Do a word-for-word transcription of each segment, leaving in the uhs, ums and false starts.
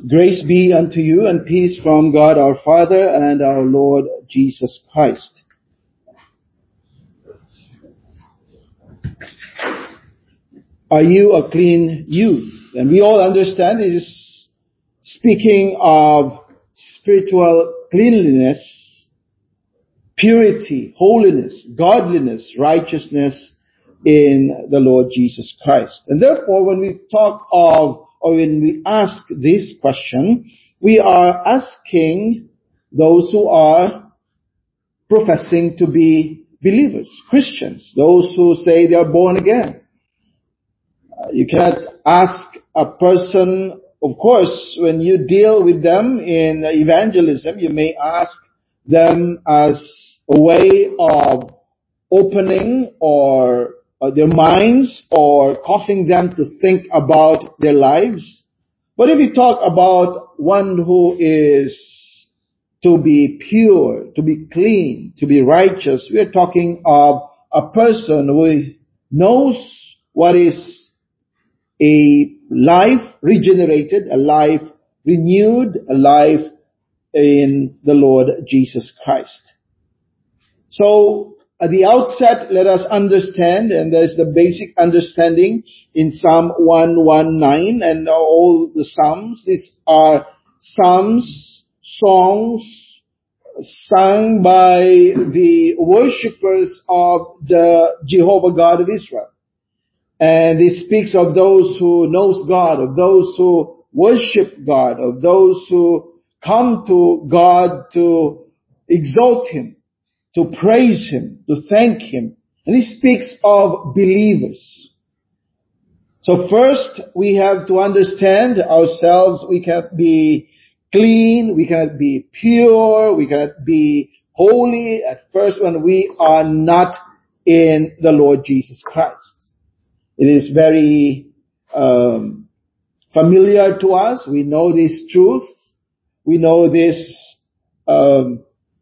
Grace be unto you and peace from God our Father and our Lord Jesus Christ. Are you a clean youth? And we all understand this is speaking of spiritual cleanliness, purity, holiness, godliness, righteousness in the Lord Jesus Christ. And therefore, when we talk of, or when we ask this question, we are asking those who are professing to be believers, Christians, those who say they are born again. Uh, you cannot ask a person, of course, when you deal with them in evangelism, you may ask them as a way of opening or uh, their minds or causing them to think about their lives. But if you talk about one who is to be pure, to be clean, to be righteous, we are talking of a person who knows what is a life regenerated, a life renewed, a life in the Lord Jesus Christ. So, at the outset, let us understand, and there's the basic understanding in Psalm one nineteen and all the Psalms. These are Psalms, songs sung by the worshippers of the Jehovah God of Israel. And it speaks of those who knows God, of those who worship God, of those who come to God to exalt Him, to praise Him, to thank Him. And he speaks of believers. So first, we have to understand ourselves. We cannot be clean, we cannot be pure, we cannot be holy at first when we are not in the Lord Jesus Christ. It is very um, familiar to us. We know this truth. We know this um,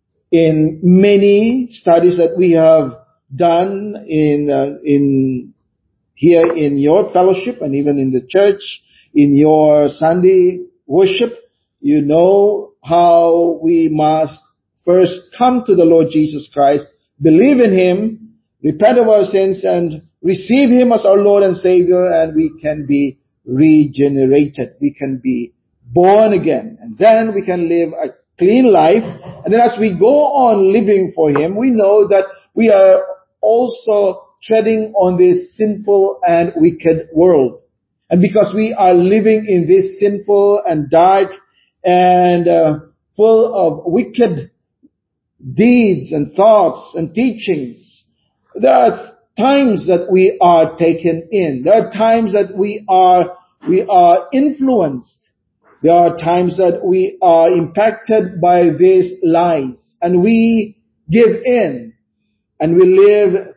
in many studies that we have done in uh, in here in your fellowship and even in the church, in your Sunday worship. You know how we must first come to the Lord Jesus Christ, believe in Him, repent of our sins, and receive Him as our Lord and Savior, and we can be regenerated. We can be born again. And then we can live a clean life. And then as we go on living for Him, we know that we are also treading on this sinful and wicked world. And because we are living in this sinful and dark and uh, full of wicked deeds and thoughts and teachings, there are times that we are taken in. There are times that we are we are influenced. There are times that we are impacted by these lies, and we give in, and we live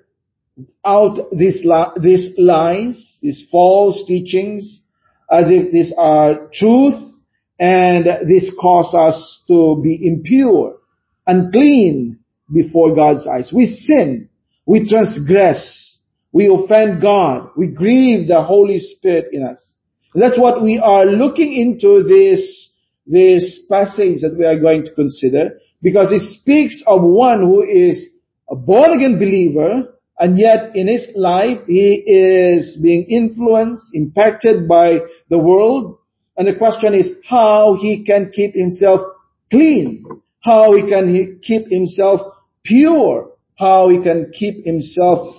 out these li- these lies, these false teachings, as if these are truth, and this causes us to be impure, unclean before God's eyes. We sin. We transgress. We offend God. We grieve the Holy Spirit in us. That's what we are looking into this, this passage that we are going to consider, because it speaks of one who is a born-again believer, and yet in his life he is being influenced, impacted by the world. And the question is how he can keep himself clean, how he can he keep himself pure, how he can keep himself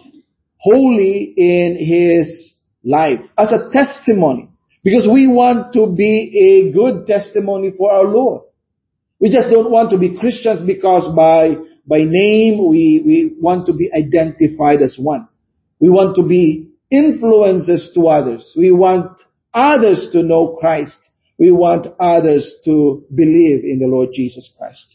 holy in his life as a testimony. Because we want to be a good testimony for our Lord. We just don't want to be Christians because by, by name we, we want to be identified as one. We want to be influencers to others. We want others to know Christ. We want others to believe in the Lord Jesus Christ.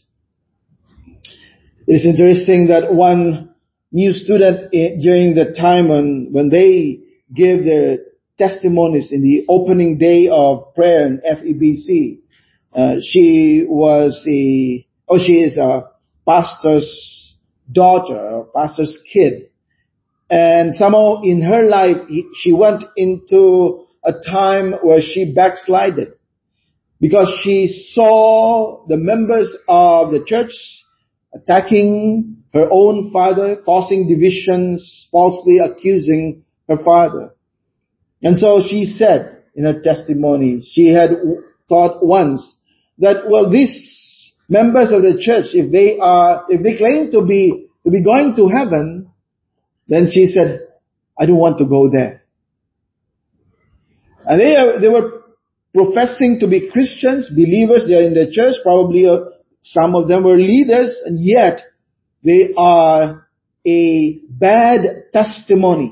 It's interesting that one new student during the time when, when they give their testimonies in the opening day of prayer in F E B C, uh, she was a, oh, she is a pastor's daughter, a pastor's kid. And somehow in her life, she went into a time where she backslided. because she saw the members of the church attacking her own father, causing divisions, falsely accusing her father. And so she said in her testimony, she had thought once that, well, these members of the church, if they are, if they claim to be, to be going to heaven, then she said, I don't want to go there. And they are, they were professing to be Christians, believers. They are in the church. Probably uh, some of them were leaders, and yet they are a bad testimony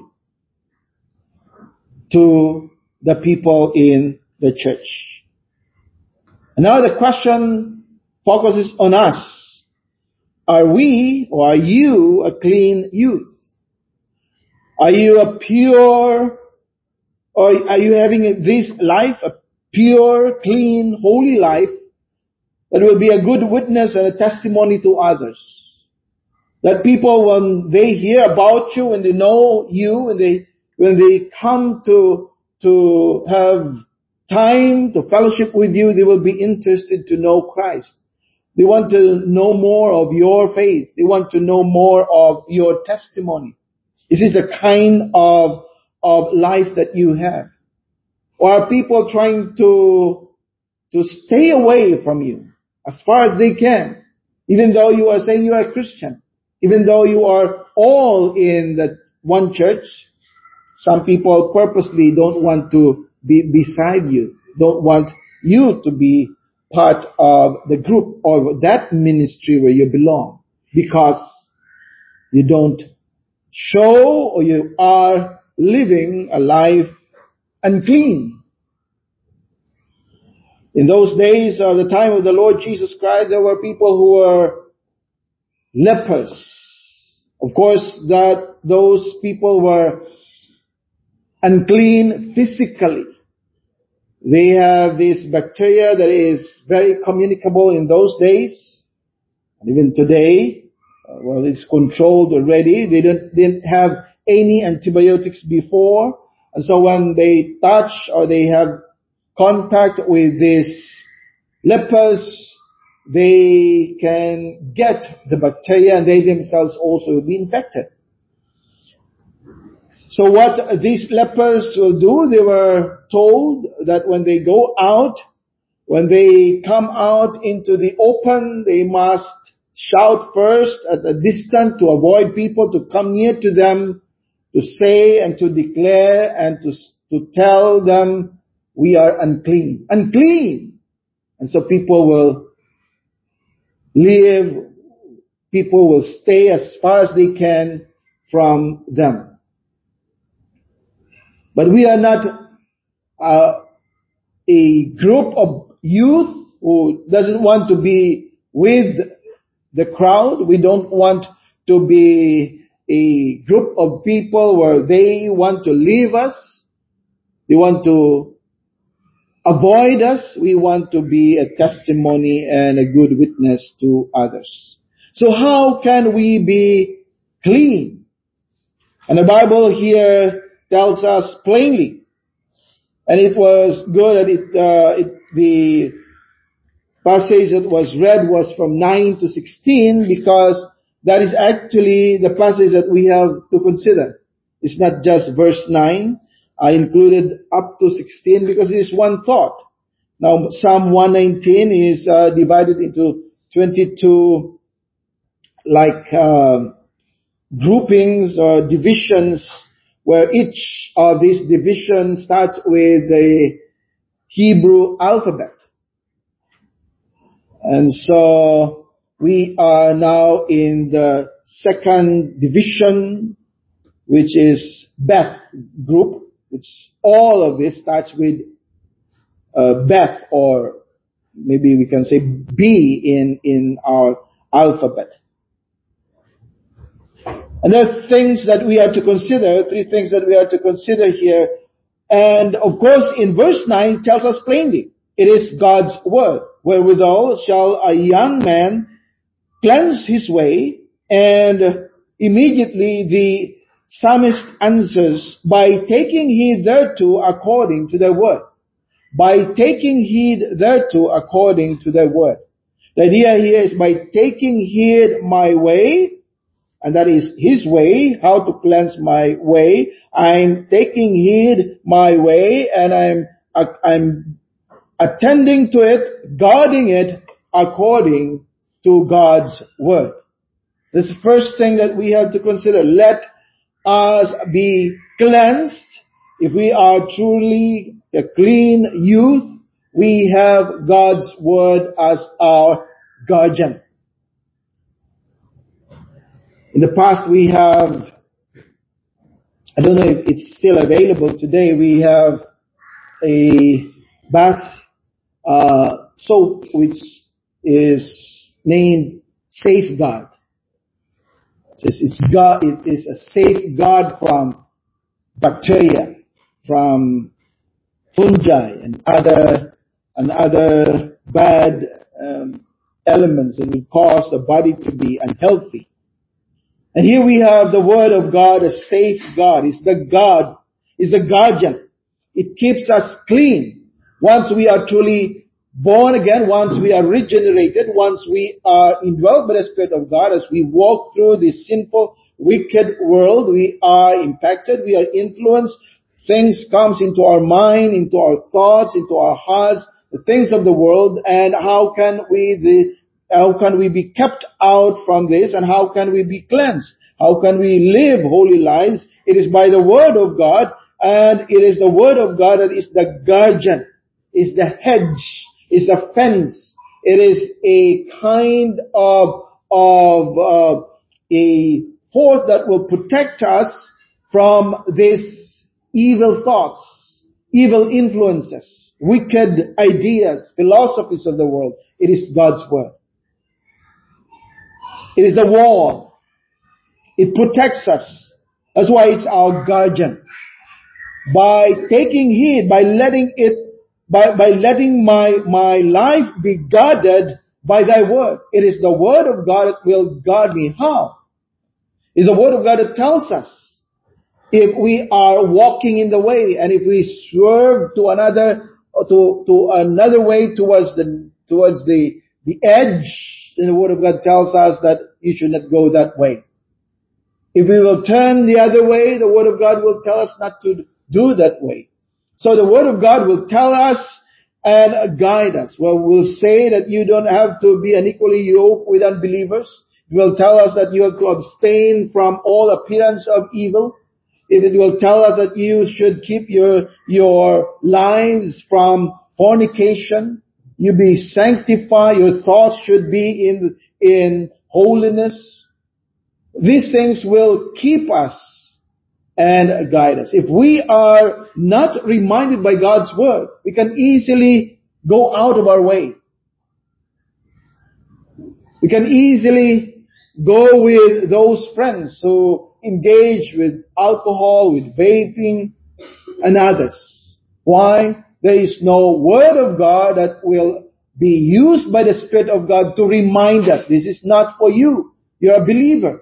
to the people in the church. And now the question focuses on us. Are we, or are you, a clean youth? Are you a pure, or are you having this life, a pure, clean, holy life that will be a good witness and a testimony to others? That people, when they hear about you, when they know you, when they when they come to to have time to fellowship with you, they will be interested to know Christ. They want to know more of your faith. They want to know more of your testimony. Is this the kind of of life that you have? Or are people trying to to stay away from you as far as they can, even though you are saying you are a Christian, even though you are all in that one church? Some people purposely don't want to be beside you, don't want you to be part of the group or that ministry where you belong, because you don't show or you are living a life unclean. In those days, or the time of the Lord Jesus Christ, there were people who were lepers. Of course, that those people were unclean physically. They have this bacteria that is very communicable in those days. And even today, uh, well, it's controlled already. They didn't, didn't have any antibiotics before. And so when they touch or they have contact with these lepers, they can get the bacteria and they themselves also will be infected. So what these lepers will do, they were told that when they go out, when they come out into the open, they must shout first at a distance to avoid people to come near to them, to say and to declare and to, to tell them, we are unclean. Unclean! And so people will live, people will stay as far as they can from them. But we are not uh, a group of youth who doesn't want to be with the crowd. We don't want to be a group of people where they want to leave us. They want to avoid us. We want to be a testimony and a good witness to others. So how can we be clean? And the Bible here tells us plainly, and it was good that it, uh, it, the passage that was read was from nine to sixteen, because that is actually the passage that we have to consider. It's not just verse nine. I included up to sixteen because it is one thought. Now Psalm one nineteen is uh, divided into twenty-two like uh, groupings or divisions, where each of these divisions starts with the Hebrew alphabet. And so we are now in the second division, which is Beth group, which all of this starts with uh, Beth, or maybe we can say B in, in our alphabet. And there are things that we are to consider, three things that we are to consider here. And of course, in verse nine, it tells us plainly, it is God's word. Wherewithal shall a young man cleanse his way? And immediately the psalmist answers by taking heed thereto according to the word. by taking heed thereto according to thy word. The idea here is by taking heed my way, and that is his way, how to cleanse my way. I'm taking heed my way, and I'm, I'm attending to it, guarding it according to God's word. This is the first thing that we have to consider. Let us be cleansed. If we are truly a clean youth, we have God's word as our guardian. In the past we have, I don't know if it's still available today, we have a bath uh, soap which is named Safeguard. It's, it's God, it is a safeguard from bacteria, from fungi and other and other bad um, elements that will cause the body to be unhealthy. And here we have the word of God, a safeguard. It's the God, it's the guardian. It keeps us clean. Once we are truly born again, once we are regenerated, once we are indwelt by the Spirit of God, as we walk through this sinful, wicked world, we are impacted, we are influenced. Things comes into our mind, into our thoughts, into our hearts, the things of the world, and how can we the, how can we be kept out from this, and how can we be cleansed? How can we live holy lives? It is by the Word of God, and it is the Word of God that is the guardian, is the hedge, is the fence. It is a kind of, of, uh, a force that will protect us from these evil thoughts, evil influences, wicked ideas, philosophies of the world. It is God's word. It is the wall. It protects us. That's why it's our guardian. By taking heed, by letting it By, by letting my, my life be guarded by thy word. It is the word of God that will guard me. How? It's the word of God that tells us if we are walking in the way, and if we swerve to another, to, to another way towards the, towards the, the edge, then the word of God tells us that you should not go that way. If we will turn the other way, the word of God will tell us not to do that way. So the word of God will tell us and guide us. Well, we'll say that you don't have to be unequally yoked with unbelievers. It will tell us that you have to abstain from all appearance of evil. It will tell us that you should keep your, your lives from fornication. You be sanctified. Your thoughts should be in, in holiness. These things will keep us and guide us. If we are not reminded by God's word, we can easily go out of our way. We can easily go with those friends who engage with alcohol, with vaping, and others. Why? There is no word of God that will be used by the Spirit of God to remind us, this is not for you. You're a believer.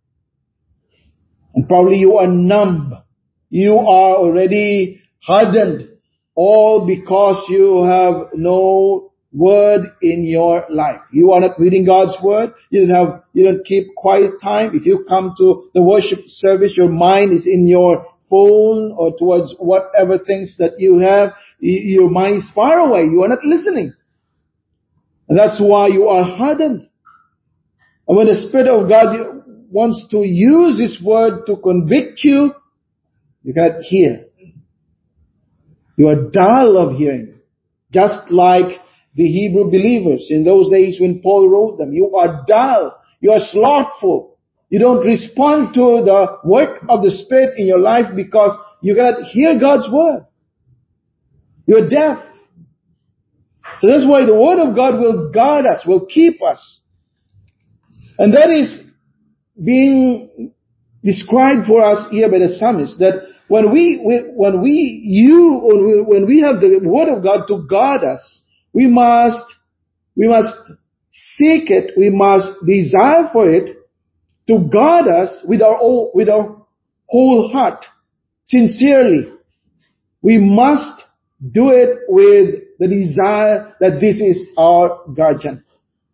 And probably you are numb. You are already hardened. All because you have no word in your life. You are not reading God's word. You don't have, you don't keep quiet time. If you come to the worship service, your mind is in your phone or towards whatever things that you have. Your mind is far away. You are not listening. And that's why you are hardened. And when the Spirit of God wants to use His word to convict you, you cannot hear. You are dull of hearing. Just like the Hebrew believers in those days when Paul wrote them. You are dull. You are slothful. You don't respond to the work of the Spirit in your life because you cannot hear God's word. You are deaf. So that's why the word of God will guard us, will keep us. And that is being described for us here by the psalmist, that when we, when we, you, when we have the word of God to guard us, we must, we must seek it, we must desire for it to guard us with our, with our whole heart, sincerely. We must do it with the desire that this is our guardian.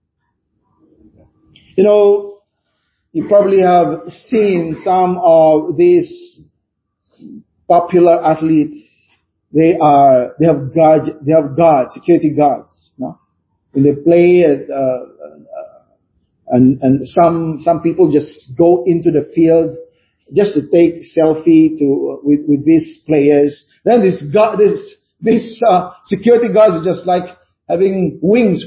You know, you probably have seen some of these popular athletes. They are, they have guard, they have guards, security guards, no? When they play, uh, uh, and, and some, some people just go into the field just to take selfie to, with, with these players. Then this guard, this, this, uh, security guards are just like having wings,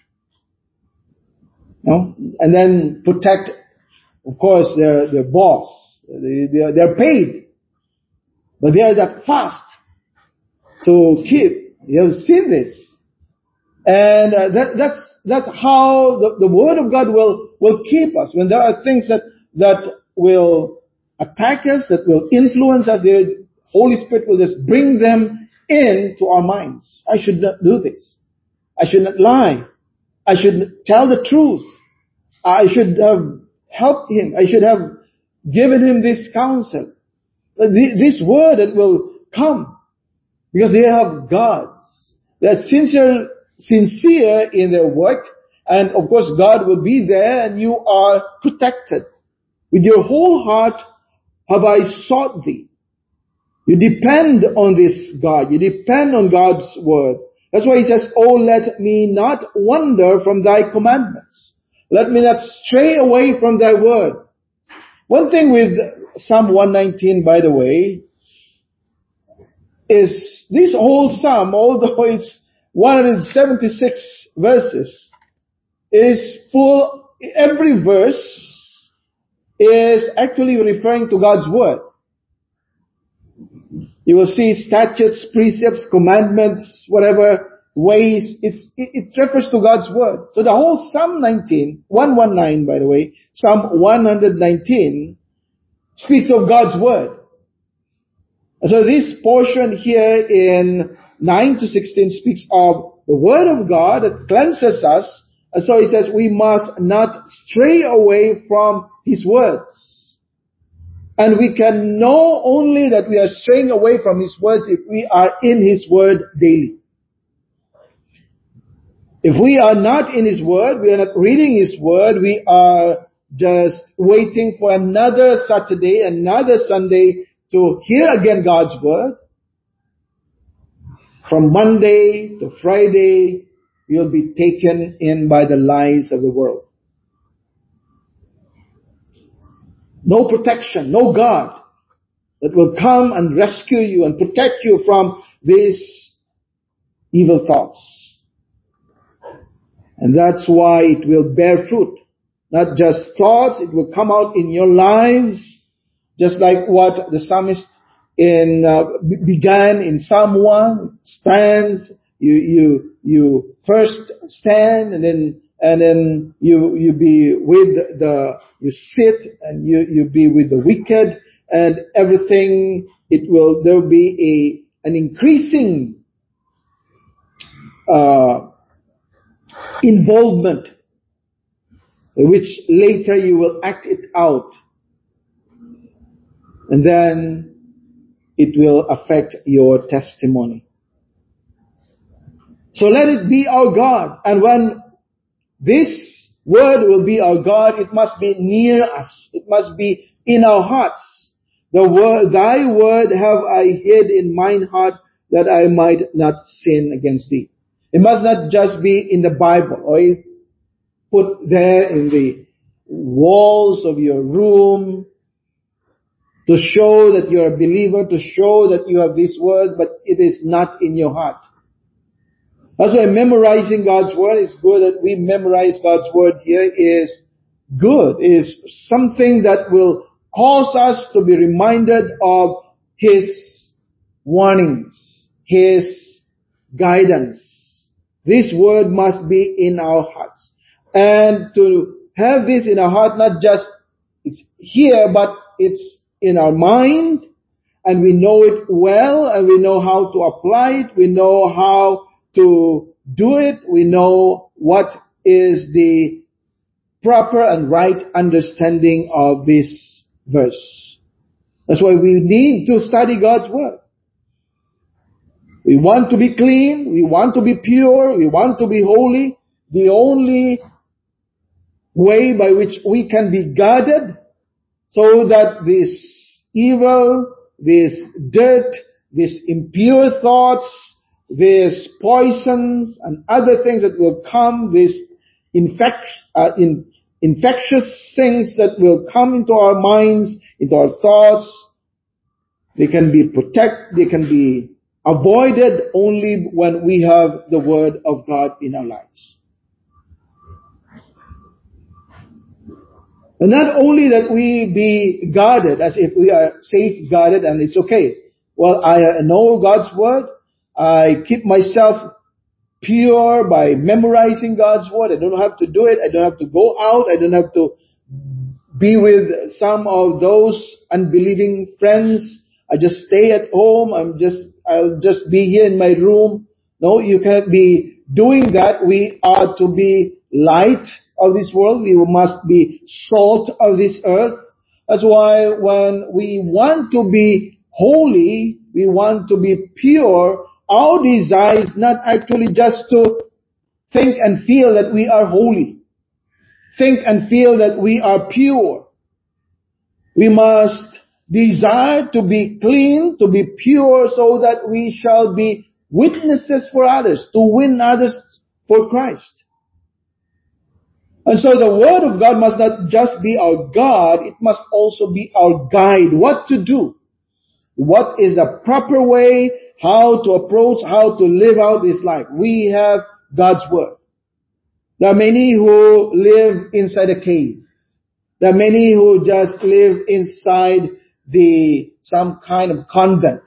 no? And then protect, of course, their, their boss. They, they're, they're paid. But they are that fast to keep. You have seen this. And uh, that, that's, that's how the, the Word of God will, will keep us. When there are things that, that will attack us, that will influence us, the Holy Spirit will just bring them into our minds. I should not do this. I should not lie. I should tell the truth. I should have helped him. I should have given him this counsel. But this word that will come, because they have gods. They are sincere, sincere in their work, and of course God will be there, and you are protected. With your whole heart have I sought thee. You depend on this God. You depend on God's word. That's why he says, "Oh, let me not wander from thy commandments. Let me not stray away from thy word." One thing with Psalm one nineteen, by the way, is this whole Psalm, although it's one hundred seventy-six verses, is full, every verse is actually referring to God's word. You will see statutes, precepts, commandments, whatever ways, it's, it, it refers to God's word. So the whole Psalm nineteen, one nineteen by the way, Psalm one nineteen, speaks of God's word. So this portion here in nine to sixteen speaks of the word of God that cleanses us. And so he says we must not stray away from his words. And we can know only that we are straying away from his words if we are in his word daily. If we are not in his word, we are not reading his word, we are just waiting for another Saturday, another Sunday to hear again God's word. From Monday to Friday, you'll be taken in by the lies of the world. No protection, no God that will come and rescue you and protect you from these evil thoughts. And that's why it will bear fruit. Not just thoughts, it will come out in your lives, just like what the psalmist in uh, began in Psalm one, stands, you you you first stand, and then and then you you be with the you sit and you you be with the wicked, and everything, it will there will be a an increasing uh involvement, which later you will act it out. And then it will affect your testimony. So let it be our God. And when this word will be our God, it must be near us. It must be in our hearts. The word, thy word have I hid in mine heart, that I might not sin against thee. It must not just be in the Bible, or put there in the walls of your room to show that you're a believer, to show that you have these words, but it is not in your heart. That's why memorizing God's word is good. That we memorize God's word here is good, is something that will cause us to be reminded of his warnings, his guidance. This word must be in our hearts. And to have this in our heart, not just it's here, but it's in our mind, and we know it well, and we know how to apply it, we know how to do it, we know what is the proper and right understanding of this verse. That's why we need to study God's word. We want to be clean. We want to be pure. We want to be holy. The only way by which we can be guarded so that this evil, this dirt, these impure thoughts, these poisons and other things that will come, these infect, uh, in, infectious things that will come into our minds, into our thoughts, they can be protected, they can be avoided only when we have the Word of God in our lives. And not only that we be guarded, as if we are safeguarded and it's okay. Well, I know God's Word. I keep myself pure by memorizing God's Word. I don't have to do it. I don't have to go out. I don't have to be with some of those unbelieving friends. I just stay at home. I'm just, I'll just be here in my room. No, you can't be doing that. We are to be light of this world. We must be salt of this earth. That's why when we want to be holy, we want to be pure, our desire is not actually just to think and feel that we are holy. Think and feel that we are pure. We must desire to be clean, to be pure, so that we shall be witnesses for others, to win others for Christ. And so the Word of God must not just be our God, it must also be our guide. What to do? What is the proper way? How to approach, how to live out this life? We have God's Word. There are many who live inside a cave. There are many who just live inside the some kind of convent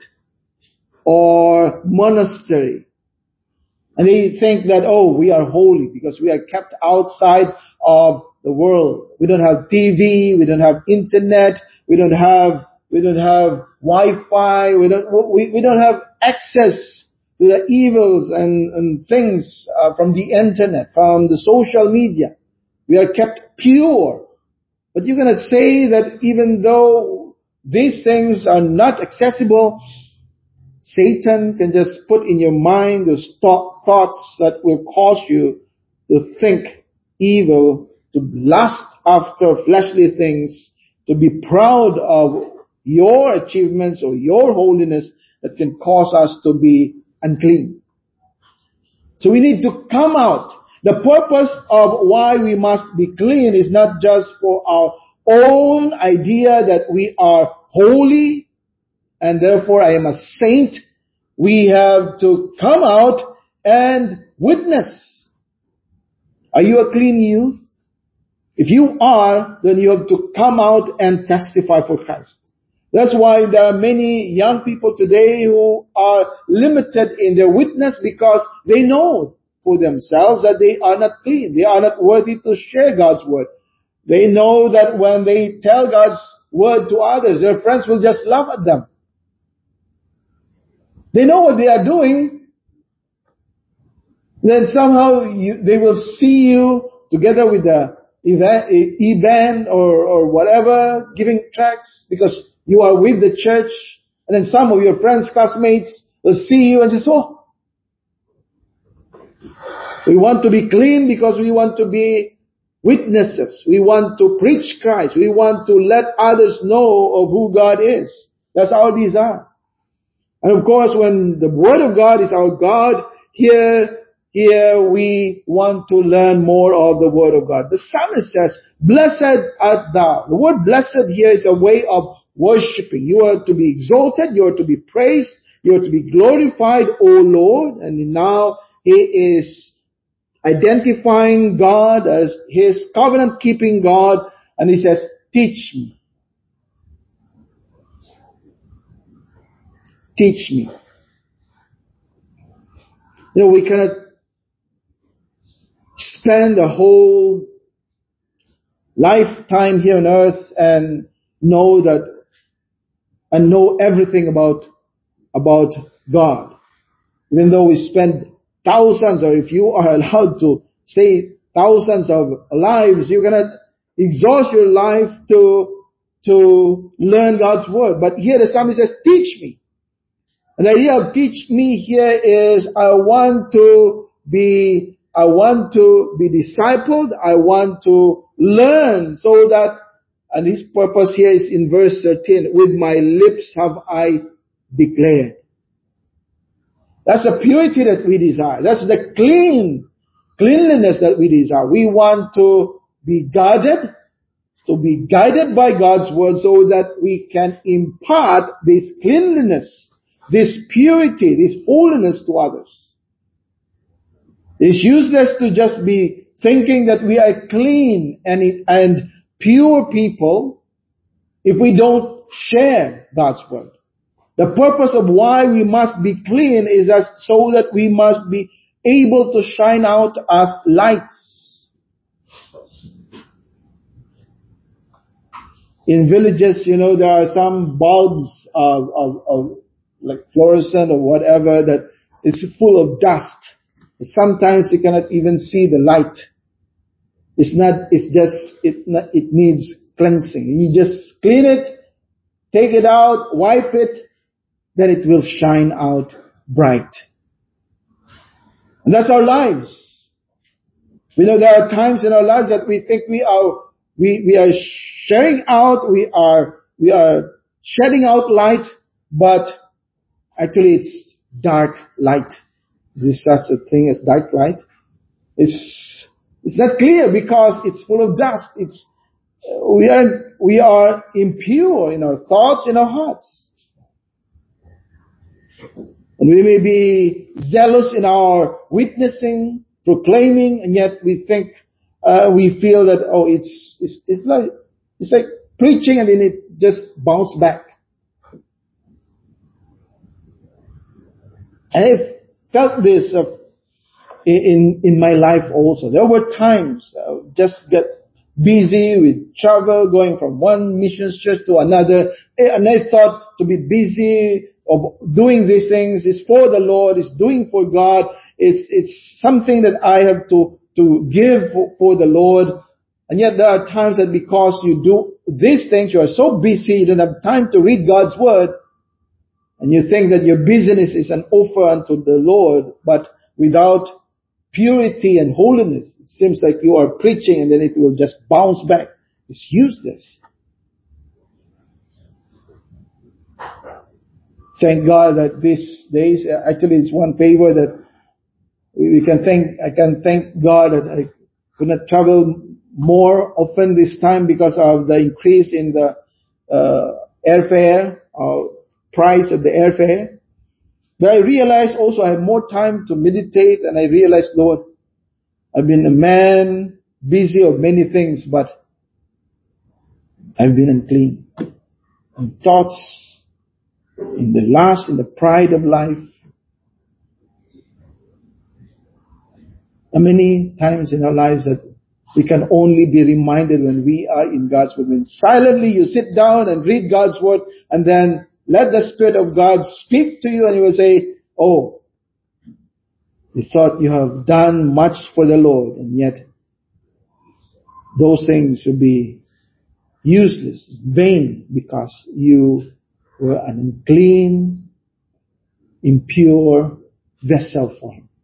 or monastery. And they think that, oh, we are holy because we are kept outside of the world. We don't have T V, we don't have internet, we don't have we don't have Wi-Fi, we don't we, we don't have access to the evils and, and things uh, from the internet, from the social media. We are kept pure. But you're going to say that even though these things are not accessible, Satan can just put in your mind those thoughts that will cause you to think evil, to lust after fleshly things, to be proud of your achievements or your holiness that can cause us to be unclean. So we need to come out. The purpose of why we must be clean is not just for our own idea that we are holy and therefore I am a saint. We have to come out and witness. Are you a clean youth? If you are, then you have to come out and testify for Christ. That's why there are many young people today who are limited in their witness because they know for themselves that they are not clean. They are not worthy to share God's Word. They know that when they tell God's Word to others, their friends will just laugh at them. They know what they are doing. Then somehow you, they will see you together with the e-band or, or whatever, giving tracts because you are with the church. And then some of your friends, classmates will see you and say, oh, we want to be clean because we want to be witnesses. We want to preach Christ. We want to let others know of who God is. That's our desire. And of course, when the Word of God is our God, here, here we want to learn more of the Word of God. The psalmist says, blessed art thou. The word blessed here is a way of worshiping. You are to be exalted. You are to be praised. You are to be glorified, O Lord. And now he is identifying God as his covenant-keeping God. And he says, teach me. Teach me. You know, we cannot spend a whole lifetime here on earth and know that, and know everything about, about God. Even though we spend thousands, or if you are allowed to say thousands of lives, you cannot exhaust your life to, to learn God's Word. But here the psalmist says, teach me. And the idea of teach me here is I want to be, I want to be discipled. I want to learn so that, and his purpose here is in verse thirteen, with my lips have I declared. That's the purity that we desire. That's the clean, cleanliness that we desire. We want to be guarded, to be guided by God's word so that we can impart this cleanliness, this purity, this holiness to others. It's useless to just be thinking that we are clean and, and pure people if we don't share God's word. The purpose of why we must be clean is as so that we must be able to shine out as lights. In villages, you know, there are some bulbs of, of, of like fluorescent or whatever that is full of dust. Sometimes you cannot even see the light. It's not, it's just, it, it needs cleansing. You just clean it, take it out, wipe it, then it will shine out bright. And that's our lives. We know there are times in our lives that we think we are, we, we are sharing out, we are, we are shedding out light, but actually it's dark light. Is there such a thing as dark light? It's, it's not clear because it's full of dust. It's, we are, we are impure in our thoughts, in our hearts. And we may be zealous in our witnessing, proclaiming, and yet we think, uh, we feel that, oh, it's, it's, it's like, it's like preaching and then it just bounces back. And I've felt this uh, in, in my life also. There were times I uh, just get busy with travel, going from one mission church to another, and I thought to be busy of doing these things is for the Lord, is doing for God. It's, it's something that I have to, to give for, for the Lord. And yet there are times that because you do these things, you are so busy, you don't have time to read God's word. And you think that your business is an offer unto the Lord, but without purity and holiness, it seems like you are preaching and then it will just bounce back. It's useless. Thank God that these days, actually it's one favor that we can thank, I can thank God that I could not travel more often this time because of the increase in the uh, airfare, uh, price of the airfare. But I realized also I have more time to meditate, and I realized, Lord, I've been a man busy of many things, but I've been unclean. And thoughts, in the lust, in the pride of life. And many times in our lives that we can only be reminded when we are in God's word. When silently you sit down and read God's word, and then let the Spirit of God speak to you, and you will say, oh, you thought you have done much for the Lord, and yet those things will be useless, vain, because you were an unclean, impure vessel for Him.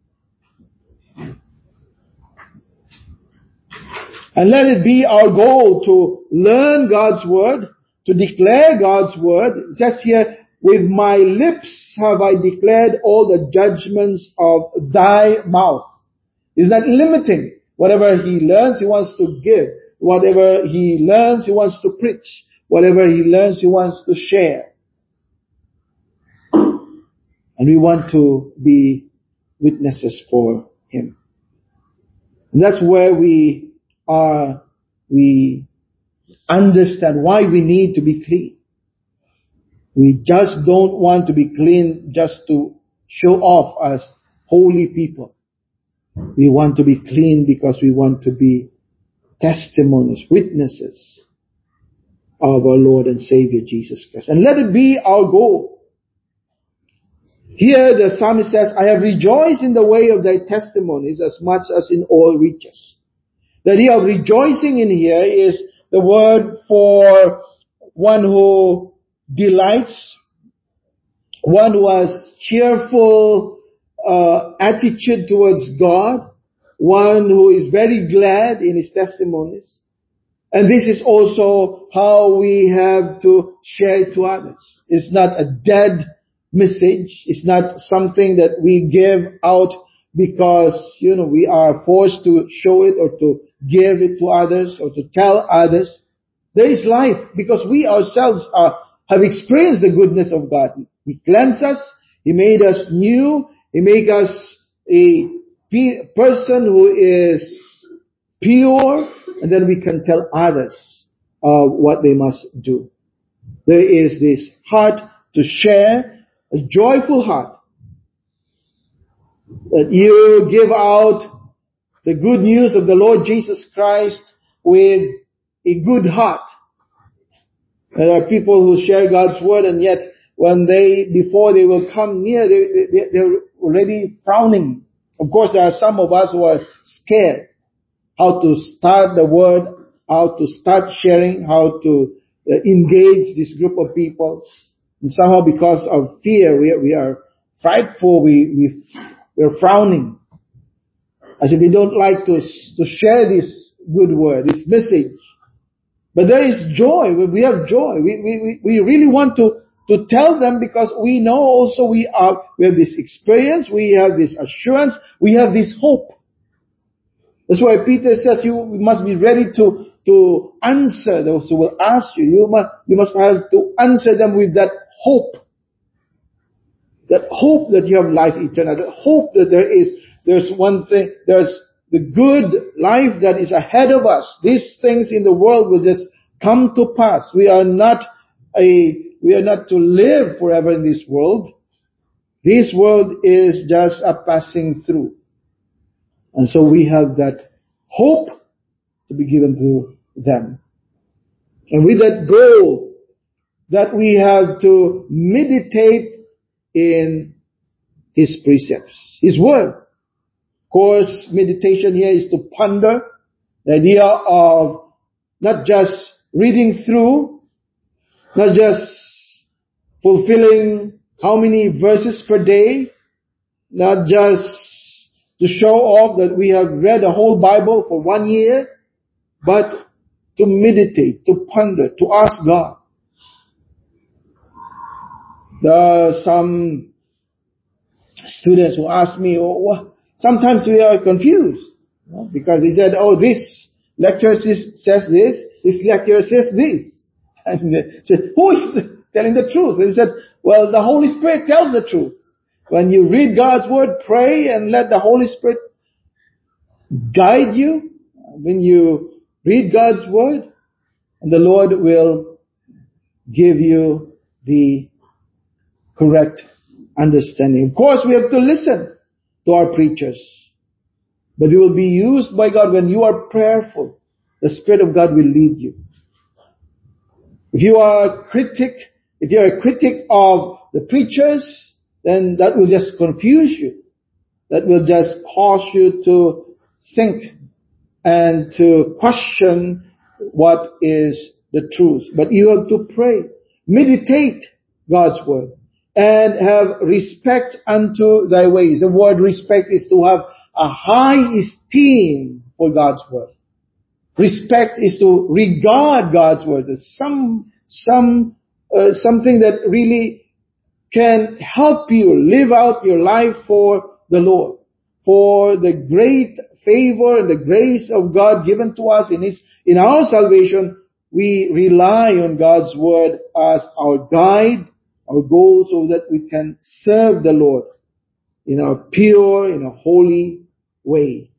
And let it be our goal to learn God's word, to declare God's word. It says here, with my lips have I declared all the judgments of thy mouth. It's not limiting. Whatever he learns, he wants to give. Whatever he learns, he wants to preach. Whatever he learns, he wants to share. And we want to be witnesses for him. And that's where we are, we understand why we need to be clean. We just don't want to be clean just to show off as holy people. We want to be clean because we want to be testimonies, witnesses of our Lord and Savior Jesus Christ. And let it be our goal. Here the psalmist says, I have rejoiced in the way of thy testimonies as much as in all riches. The idea of rejoicing in here is the word for one who delights, one who has cheerful uh, attitude towards God, one who is very glad in his testimonies. And this is also how we have to share it to others. It's not a dead message. It's not something that we give out because, you know, we are forced to show it or to give it to others or to tell others. There is life because we ourselves are, have experienced the goodness of God. He cleansed us. He made us new. He made us a person who is pure. And then we can tell others uh, what they must do. There is this heart to share, a joyful heart. That you give out the good news of the Lord Jesus Christ with a good heart. There are people who share God's word and yet when they, before they will come near, they, they, they're already frowning. Of course, there are some of us who are scared. How to start the word, how to start sharing, how to uh, engage this group of people. And somehow because of fear, we are, we are frightful, we, we, we are frowning. As if we don't like to, to share this good word, this message. But there is joy, we have joy. We, we, we really want to, to tell them because we know also we are, we have this experience, we have this assurance, we have this hope. That's why Peter says you must be ready to, to answer those who will ask you. You must, you must have to answer them with that hope. That hope that you have life eternal. That hope that there is, there's one thing, there's the good life that is ahead of us. These things in the world will just come to pass. We are not a, we are not to live forever in this world. This world is just a passing through. And so we have that hope to be given to them. And with that goal that we have to meditate in His precepts, His word. Of course, meditation here is to ponder the idea of not just reading through, not just fulfilling how many verses per day, not just to show off that we have read the whole Bible for one year, but to meditate, to ponder, to ask God. There are some students who ask me, oh, what? Sometimes we are confused, you know, because they said, oh, this lecture says this, this lecture says this. And they said, who is telling the truth? They said, well, the Holy Spirit tells the truth. When you read God's word, pray and let the Holy Spirit guide you. When you read God's word, and the Lord will give you the correct understanding. Of course, we have to listen to our preachers. But they will be used by God when you are prayerful. The Spirit of God will lead you. If you are a critic, if you are a critic of the preachers, then that will just confuse you. That will just cause you to think and to question what is the truth. But you have to pray, meditate God's word, and have respect unto thy ways. The word respect is to have a high esteem for God's word. Respect is to regard God's word as some, some, uh, something that really can help you live out your life for the Lord, for the great favor and the grace of God given to us in His, in our salvation. We rely on God's word as our guide, our goal, so that we can serve the Lord in a pure, in a holy way.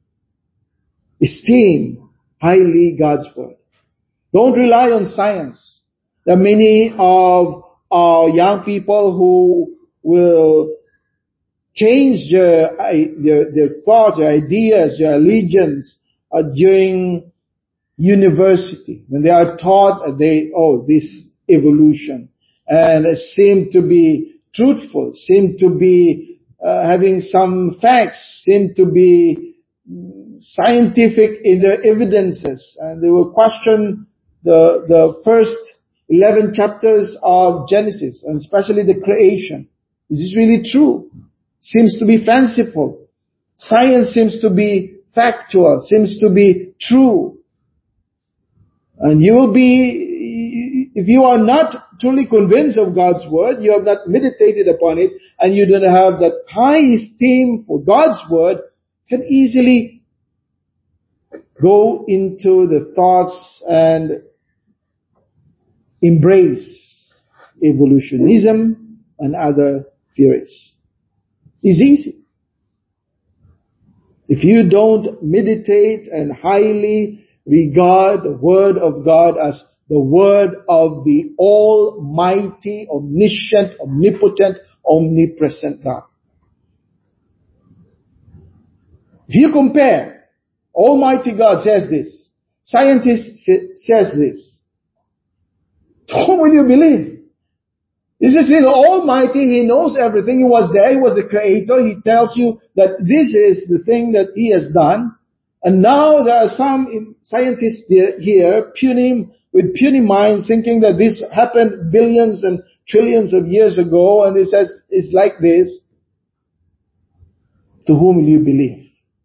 Esteem highly God's word. Don't rely on science. There are many of our young people who will change their, their, their thoughts, their ideas, their allegiance uh, during university. When they are taught, they, oh, this evolution. And seem to be truthful, seem to be uh, having some facts, seem to be scientific in their evidences. And they will question the, the first eleven chapters of Genesis, and especially the creation. Is this really true? Seems to be fanciful. Science seems to be factual, seems to be true. And you will be, if you are not truly convinced of God's word, you have not meditated upon it, and you don't have that high esteem for God's word, can easily go into the thoughts and embrace evolutionism and other theories. It's easy. If you don't meditate and highly regard the word of God as the word of the almighty, omniscient, omnipotent, omnipresent God. If you compare, Almighty God says this, scientist says this, whom will you believe? This is the Almighty, He knows everything, He was there, He was the Creator, He tells you that this is the thing that He has done. And now there are some scientists here, puny, with puny minds, thinking that this happened billions and trillions of years ago, and it says it's like this. To whom will you believe?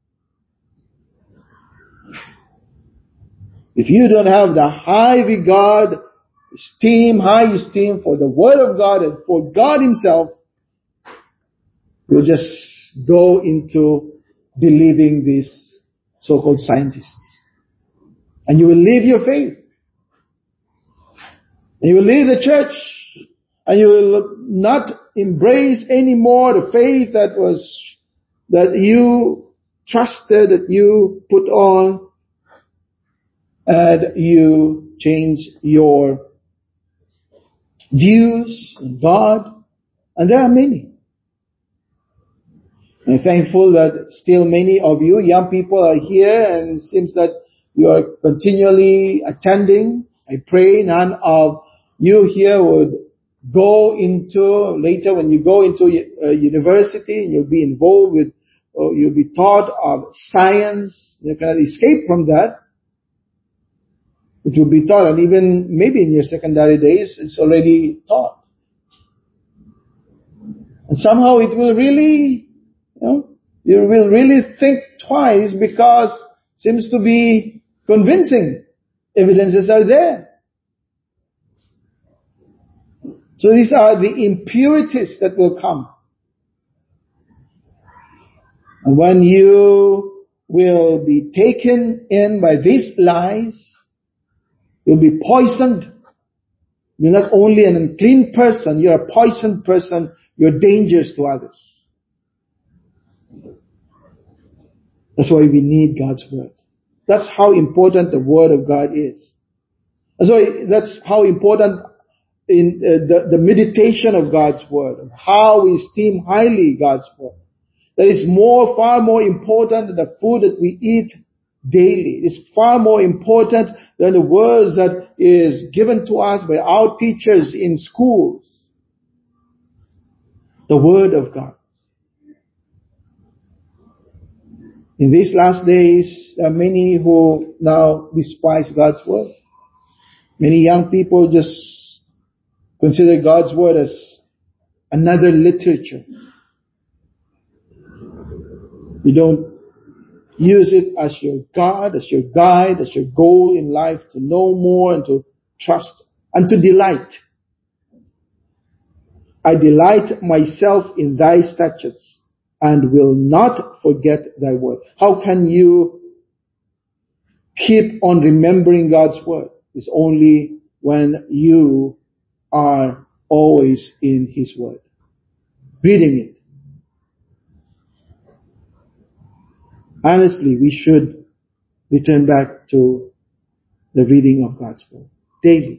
If you don't have the high regard, esteem, high esteem for the Word of God and for God Himself, you'll just go into believing these so-called scientists. And you will leave your faith. And you will leave the church. And you will not embrace anymore the faith that was, that you trusted, that you put on. And you change your views on God. And there are many. I'm thankful that still many of you young people are here, and it seems that you are continually attending. I pray none of you here would go into, later when you go into a university, you'll be involved with, or you'll be taught of science. You cannot escape from that. It will be taught, and even maybe in your secondary days, it's already taught. And somehow it will really, you know, you will really think twice, because it seems to be convincing. Evidences are there. So these are the impurities that will come. And when you will be taken in by these lies, you'll be poisoned. You're not only an unclean person, you're a poisoned person. You're dangerous to others. That's why we need God's word. That's how important the word of God is. And so that's how important in uh, the, the meditation of God's word, how we esteem highly God's word. That is more, far more important than the food that we eat daily. It's far more important than the words that is given to us by our teachers in schools. The word of God. In these last days, there are many who now despise God's word. Many young people just consider God's word as another literature. You don't use it as your God, as your guide, as your goal in life to know more and to trust and to delight. I delight myself in thy statutes and will not forget thy word. How can you keep on remembering God's word? It's only when you are always in His word, reading it. Honestly, we should return back to the reading of God's word daily.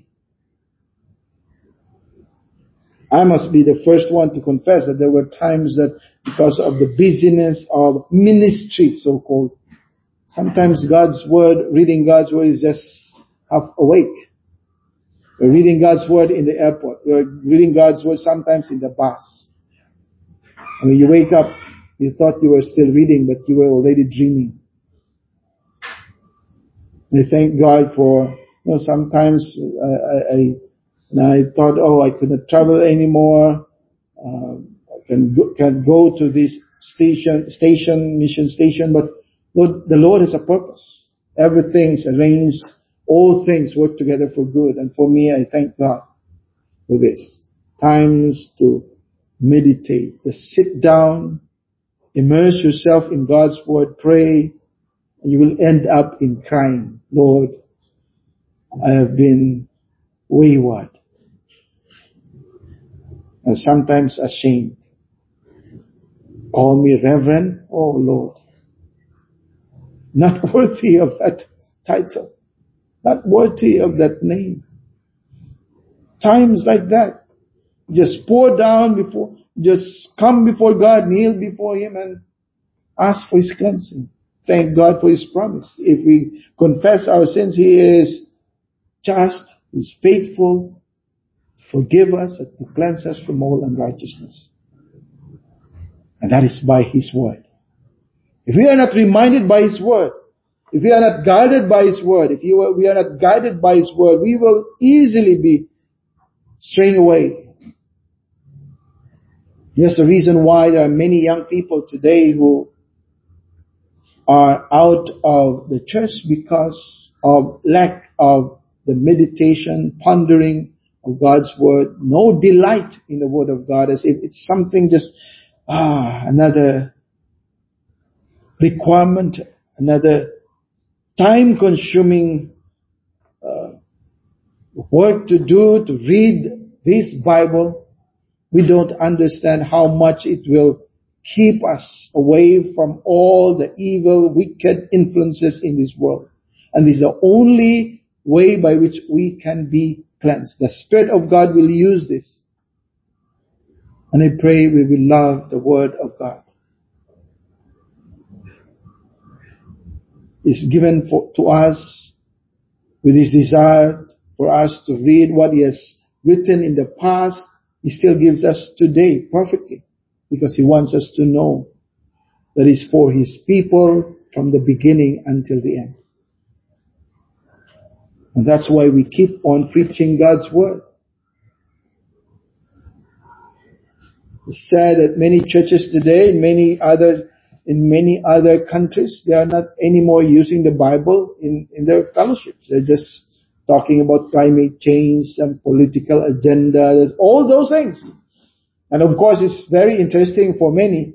I must be the first one to confess that there were times that because of the busyness of ministry, so-called, sometimes God's word, reading God's word is just half awake. We're reading God's word in the airport. We're reading God's word sometimes in the bus. And when you wake up, you thought you were still reading, but you were already dreaming. I thank God for, you know, sometimes I, I, I, I thought, oh, I couldn't travel anymore. Um, can go, can go to this station, station, mission station, but Lord, the Lord has a purpose. Everything is arranged. All things work together for good. And for me, I thank God for this. Times to meditate, to sit down, immerse yourself in God's word, pray, and you will end up in crying. Lord, I have been wayward and sometimes ashamed. Call me Reverend, oh Lord. Not worthy of that title. Not worthy of that name. Times like that. Just pour down before, just come before God, kneel before Him and ask for His cleansing. Thank God for His promise. If we confess our sins, He is just, He is faithful to forgive us and to cleanse us from all unrighteousness. And that is by His word. If we are not reminded by His word, if we are not guided by His word, if you are, we are not guided by His word, we will easily be straying away. Here's the reason why there are many young people today who are out of the church because of lack of the meditation, pondering of God's word, no delight in the word of God, as if it's something just, ah, another requirement, another time-consuming uh, work to do, to read this Bible. We don't understand how much it will keep us away from all the evil, wicked influences in this world. And this is the only way by which we can be cleansed. The Spirit of God will use this. And I pray we will love the Word of God. It's given for, to us with His desire for us to read what He has written in the past. He still gives us today perfectly because He wants us to know that it's for His people from the beginning until the end. And that's why we keep on preaching God's word. It's sad that many churches today, in many other in many other countries, they are not anymore using the Bible in, in their fellowships. They're just talking about climate change and political agenda, there's all those things. And of course, it's very interesting for many.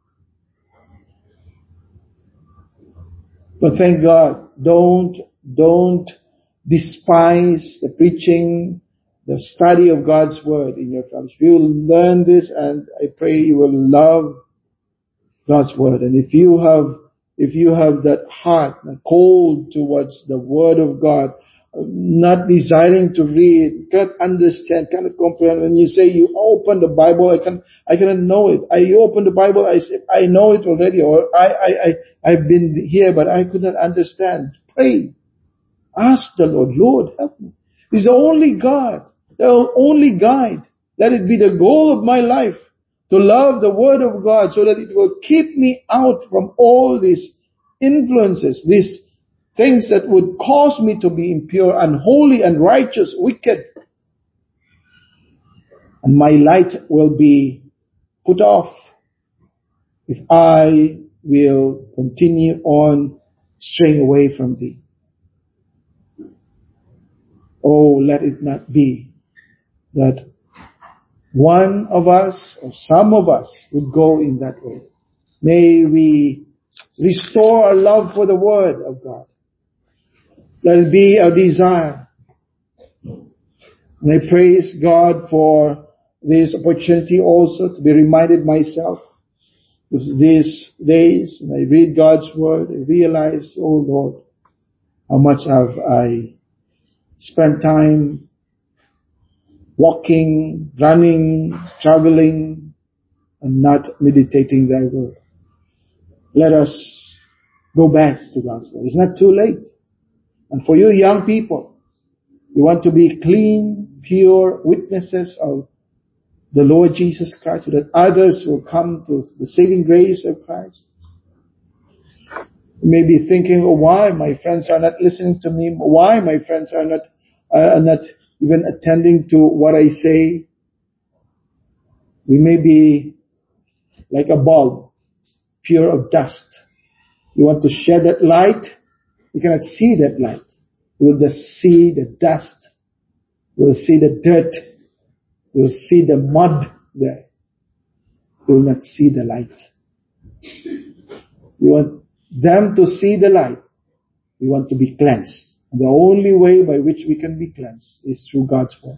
But thank God, don't, don't despise the preaching, the study of God's word in your fellowship. You will learn this, and I pray you will love God's word. And if you have, if you have that heart, that cold towards the word of God, not desiring to read, can't understand, cannot comprehend. When you say you open the Bible, I can, I cannot know it. I you open the Bible, I say, I know it already, or I, I, I, I've been here, but I could not understand. Pray. Ask the Lord, Lord, help me. He's the only God, the only guide. Let it be the goal of my life to love the Word of God so that it will keep me out from all these influences, these things that would cause me to be impure, unholy, unrighteous, wicked. And my light will be put off if I will continue on straying away from Thee. Oh, let it not be that one of us or some of us would go in that way. May we restore our love for the Word of God. Let it be our desire. And I praise God for this opportunity also to be reminded myself. Because these days, when I read God's Word, I realize, oh Lord, how much have I spent time walking, running, traveling, and not meditating Thy Word. Let us go back to God's Word. It's not too late. And for you young people, you want to be clean, pure witnesses of the Lord Jesus Christ so that others will come to the saving grace of Christ. You may be thinking, oh, why my friends are not listening to me? Why my friends are not, are not even attending to what I say? We may be like a bulb, pure of dust. You want to shed that light, you cannot see that light. You will just see the dust. You will see the dirt. You will see the mud there. You will not see the light. You want them to see the light. We want to be cleansed. And the only way by which we can be cleansed is through God's word.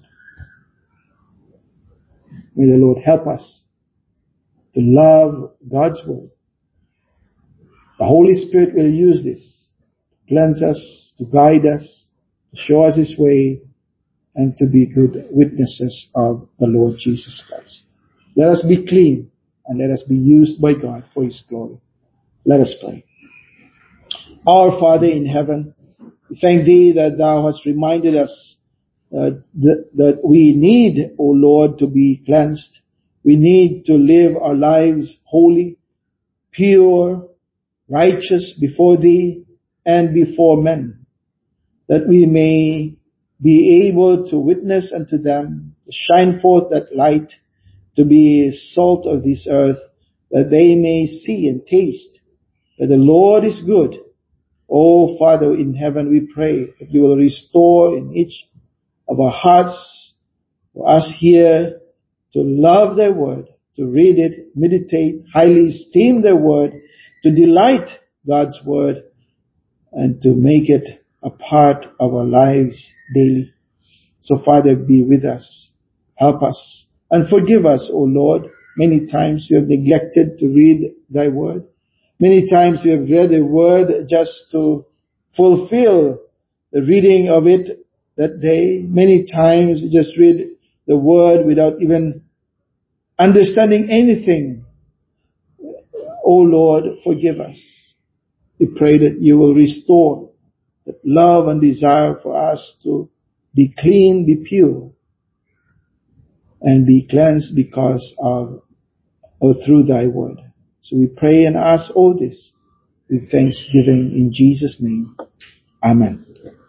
May the Lord help us to love God's word. The Holy Spirit will use this to cleanse us, to guide us, to show us His way, and to be good witnesses of the Lord Jesus Christ. Let us be clean and let us be used by God for His glory. Let us pray. Our Father in heaven, we thank Thee that Thou hast reminded us uh, that, that we need, O Lord, to be cleansed. We need to live our lives holy, pure, righteous before Thee and before men, that we may be able to witness unto them, to shine forth that light, to be salt of this earth, that they may see and taste that the Lord is good. Oh, Father in heaven, we pray that You will restore in each of our hearts, for us here, to love Thy word, to read it, meditate, highly esteem Thy word, to delight God's word, and to make it a part of our lives daily. So Father, be with us, help us, and forgive us, O Lord. Many times we have neglected to read Thy word. Many times we have read a word just to fulfill the reading of it that day. Many times we just read the word without even understanding anything. O Lord, forgive us. We pray that You will restore that love and desire for us to be clean, be pure, and be cleansed because of or through Thy word. So we pray and ask all this with thanksgiving in Jesus' name. Amen.